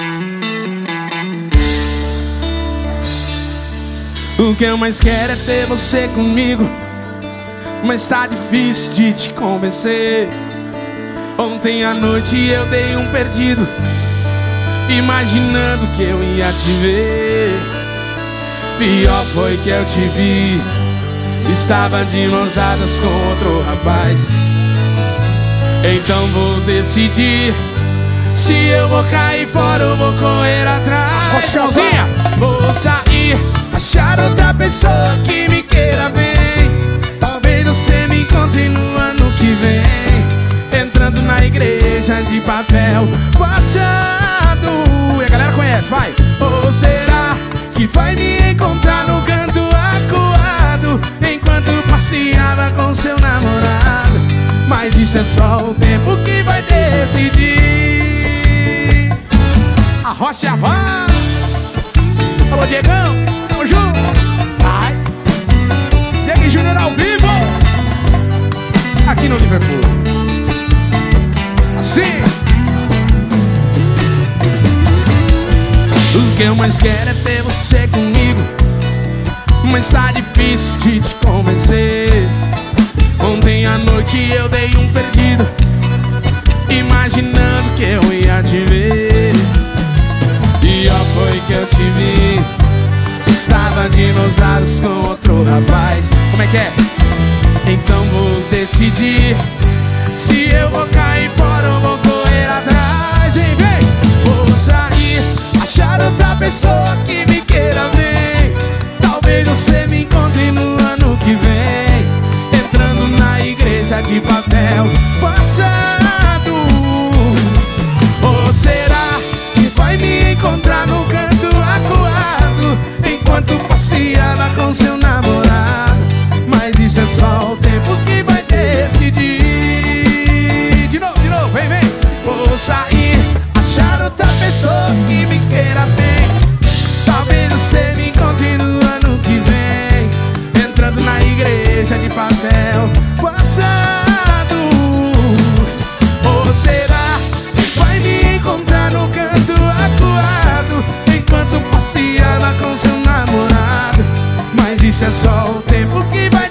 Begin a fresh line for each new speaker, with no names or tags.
O que eu mais quero é ter você comigo, mas tá difícil de te convencer. Ontem à noite eu dei um perdido, imaginando que eu ia te ver. Pior foi que eu te vi, estava de mãos dadas com outro rapaz. Então vou decidir se eu vou cair fora ou vou correr atrás. Mãozinha! Vou sair, achar outra pessoa que me queira bem. Talvez você me encontre no ano que vem, entrando na igreja de papel, passando. E a galera conhece, vai! Ou será que vai me encontrar no canto acuado, enquanto passeava com seu namorado? Mas isso é só o tempo que vai decidir. A rocha vai! Alô, Diegão, tamo junto! Vai! Diego Júnior ao vivo! Aqui no Liverpool. Assim! O que eu mais quero é ter você comigo, mas tá difícil de te convencer. Ontem à noite eu dei um perdido, imaginando que eu ia te ver. Pior foi que eu te vi, estava de mãos dadas com outro rapaz. Como é que é? Então vou decidir se eu vou cair fora ou vou correr atrás. Vem, vem! Vou sair, achar outra pessoa que me queira bem. Talvez você me encontre no ano que vem, entrando na igreja de papel, passado. Ou será que vai me encontrar no canto acuado, enquanto passeava com seu namorado? Mas isso é só o tempo que vai decidir. De novo, vem, vem! Vou sair, achar outra pessoa que me queira bem. Talvez você me encontre no ano que vem, entrando na igreja de papel, passado. Ou será que vai me encontrar no canto acuado, enquanto passeava com seu namorado? Mas isso é só o tempo que vai